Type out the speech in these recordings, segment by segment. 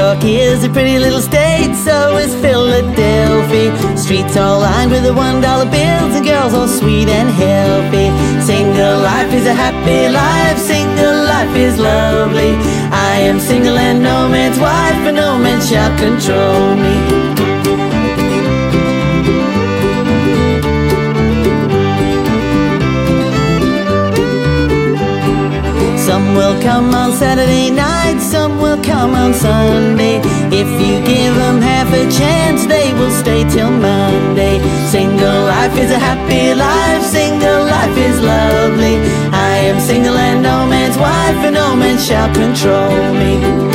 York is a pretty little state, so is Philadelphia. Streets all lined with the $1 bills and girls all sweet and healthy. Single life is a happy life, single life is lovely. I am single and no man's wife, and no man shall control me. Some will come on Saturday night, some will come on Sunday. If you give them half a chance, they will stay till Monday. Single life is a happy life, single life is lovely. I am single and no man's wife, and no man shall control me.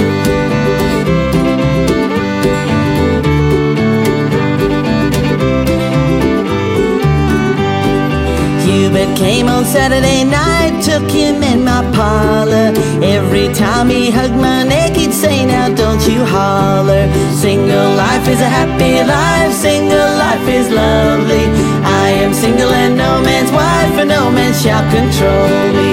Hubert came on Saturday night, took him in my parlor. Every time he hugged my neck, he'd say, now don't you holler. Single life is a happy life, single life is lovely. I am single and no man's wife, and no man shall control me.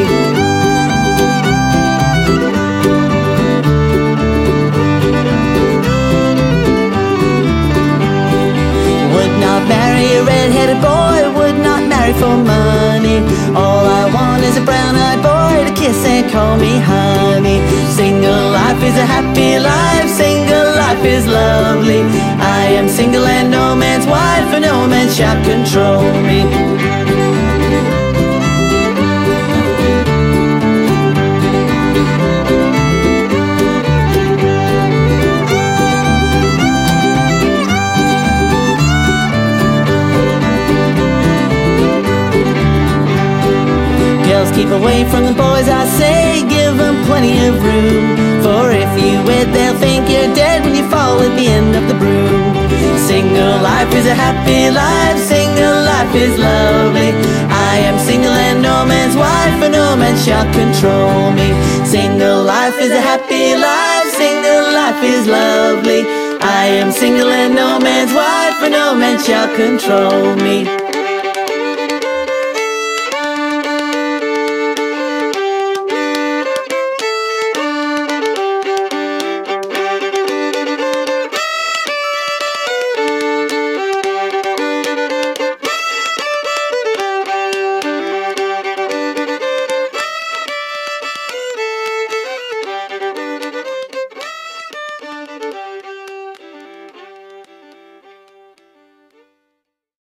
Would not marry a red-headed boy, would not marry for money. All I want is a brown-eyed boy to kiss and call me honey. Single life is a happy life, single life is lovely. I am single and no man's wife, and no man shall control me. Girls, keep away from the boys, I say, give them plenty of room. For if you wed, they'll think you're dead when you fall at the end of the broom. Single life is a happy life, single life is lovely. I am single and no man's wife, and no man shall control me. Single life is a happy life, single life is lovely. I am single and no man's wife, and no man shall control me.